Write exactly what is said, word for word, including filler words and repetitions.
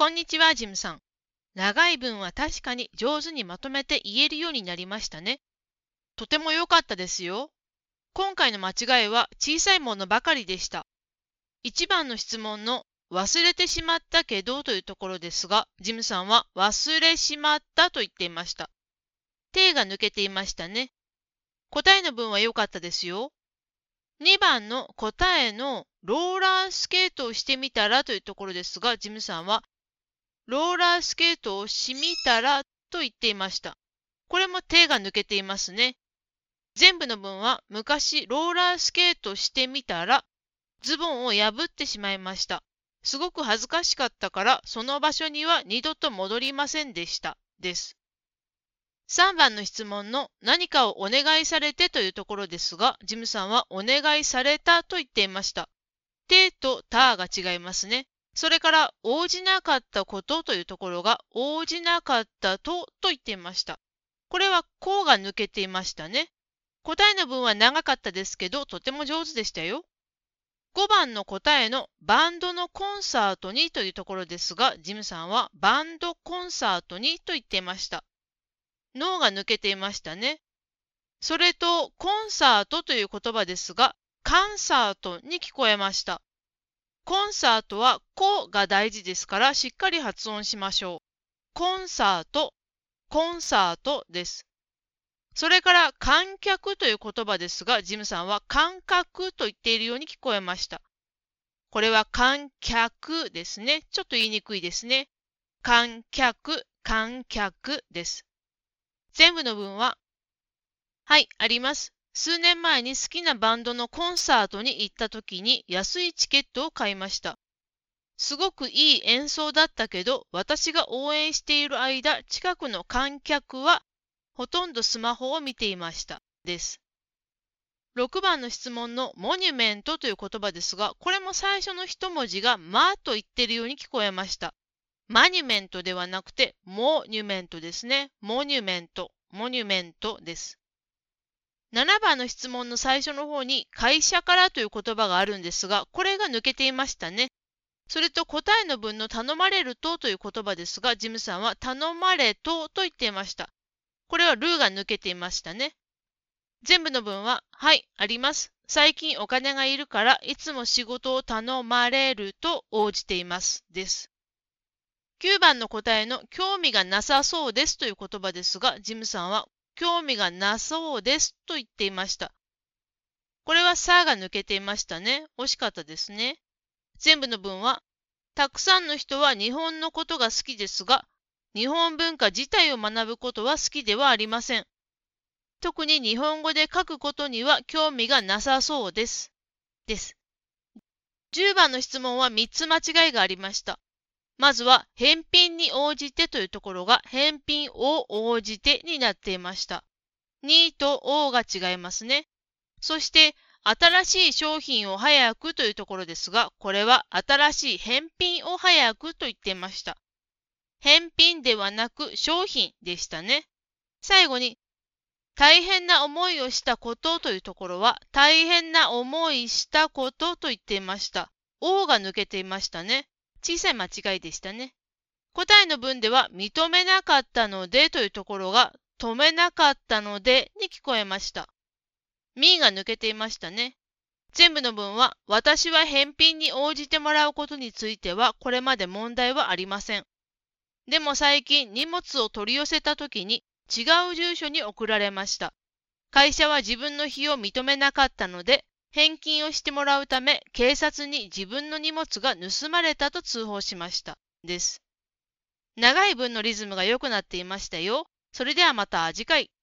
こんにちは、ジムさん。長い文は確かに上手にまとめて言えるようになりましたね。とても良かったですよ。今回の間違いは小さいものばかりでした。いちばんの質問の忘れてしまったけどというところですが、ジムさんは忘れしまったと言っていました。手が抜けていましたね。答えの文は良かったですよ。にばんの答えのローラースケートをしてみたらというところですが、ジムさんはローラースケートをしみたらと言っていました。これも手が抜けていますね。全部の文は昔ローラースケートしてみたらズボンを破ってしまいました。すごく恥ずかしかったからその場所には二度と戻りませんでした。です。さんばんの質問の何かをお願いされてというところですが、ジムさんはお願いされたと言っていました。てとたが違いますね。それから応じなかったことというところが応じなかったとと言っていました。これはこうが抜けていましたね。答えの文は長かったですけどとても上手でしたよ。ごばんの答えのバンドのコンサートにというところですが、ジムさんはバンドコンサートにと言っていました。脳が抜けていましたね。それとコンサートという言葉ですが、カンサートに聞こえました。コンサートはコが大事ですからしっかり発音しましょう。コンサート、コンサートです。それから観客という言葉ですが、ジムさんは観客と言っているように聞こえました。これは観客ですね。ちょっと言いにくいですね。観客、観客です。全部の文は、はい、あります。数年前に好きなバンドのコンサートに行った時に安いチケットを買いました。すごくいい演奏だったけど、私が応援している間、近くの観客はほとんどスマホを見ていました。です。ろくばんの質問のモニュメントという言葉ですが、これも最初の一文字がまと言っているように聞こえました。マニュメントではなくて、モニュメントですね。モニュメント、モニュメントです。ななばんの質問の最初の方に会社からという言葉があるんですが、これが抜けていましたね。それと答えの文の頼まれるとという言葉ですが、ジムさんは頼まれとと言っていました。これはルーが抜けていましたね。全部の文は、はい、あります。最近お金がいるからいつも仕事を頼まれると応じています。です。きゅうばんの答えの興味がなさそうですという言葉ですが、ジムさんは興味がなそうですと言っていました。これはさが抜けていましたね。惜しかったですね。全部の文は、たくさんの人は日本のことが好きですが、日本文化自体を学ぶことは好きではありません。特に日本語で書くことには興味がなさそうです。です。じゅうばんの質問はみっつ間違いがありました。まずは、返品に応じてというところが、返品を応じてになっていました。にとおが違いますね。そして、新しい商品を早くというところですが、これは新しい返品を早くと言っていました。返品ではなく商品でしたね。最後に、大変な思いをしたことというところは、大変な思いしたことと言っていました。O が抜けていましたね。小さい間違いでしたね。答えの文では、認めなかったのでというところが、止めなかったのでに聞こえました。みが抜けていましたね。全部の文は、私は返品に応じてもらうことについては、これまで問題はありません。でも最近荷物を取り寄せたときに違う住所に送られました。会社は自分の非を認めなかったので、返金をしてもらうため、警察に自分の荷物が盗まれたと通報しました。です。長い文のリズムが良くなっていましたよ。それではまた次回。